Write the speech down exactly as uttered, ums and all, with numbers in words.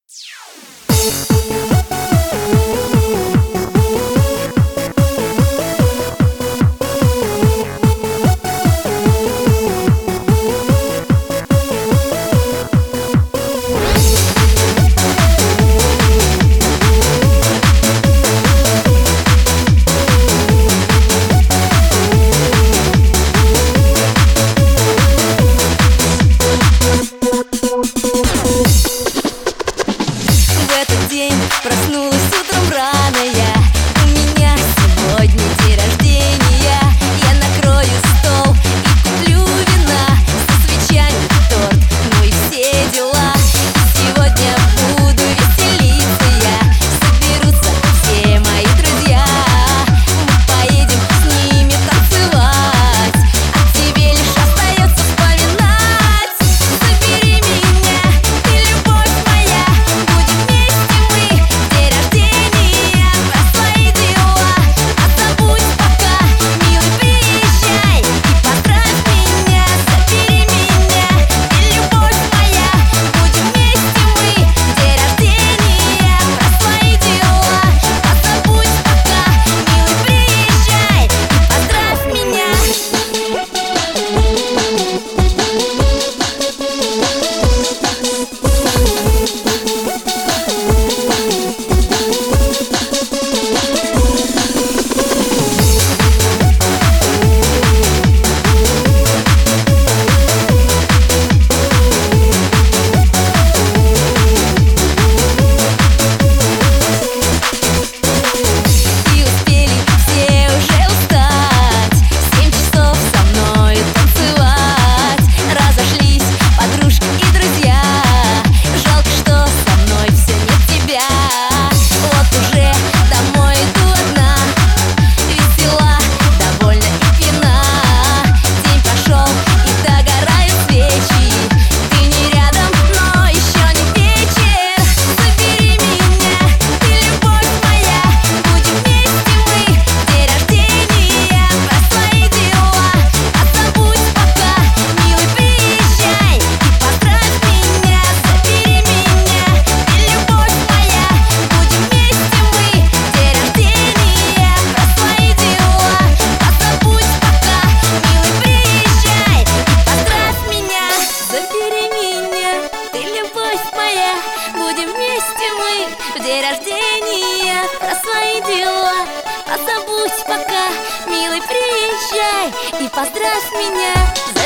Проснулась утром рано я. У меня сегодня день рождения. Я накрою стол и куплю вина, со свечами торт, ну и все дела. И сегодня буду веселиться я. Соберутся все мои друзья. Мы поедем с ними танцевать, а тебе лишь остается вспоминать. Забери меня, ты любовь моя. Будем вместе мы. День рождения, про свои дела. А забудь пока, милый, приезжай и поздравь меня. Забери меня, ты любовь моя. Будем вместе мы. День рождения, про свои дела. А забудь пока, милый, приезжай и поздравь меня. И успели все уже устать, семь часов со мною танцевать. Разошлись подружки и друзья. Жалко, что со мной все нет тебя. Вот уже домой иду одна, весела, довольна и пьяна. День прошел и догорают свечи. Ты не рядом, но еще не вечер. Забери меня, ты любовь моя. Будем вместе мы. День рождения, про свои дела. А забудь пока, милый, приезжай и поздравь меня. Забери меня, ты любовь моя. Будем вместе мы. День рождения, про свои дела. А забудь пока, милый, приезжай и поздравь меня. Забери меня, ты любовь моя. Будем вместе мы. В день рождения, про свои дела. А забудь пока, милый, приезжай и поздравь меня.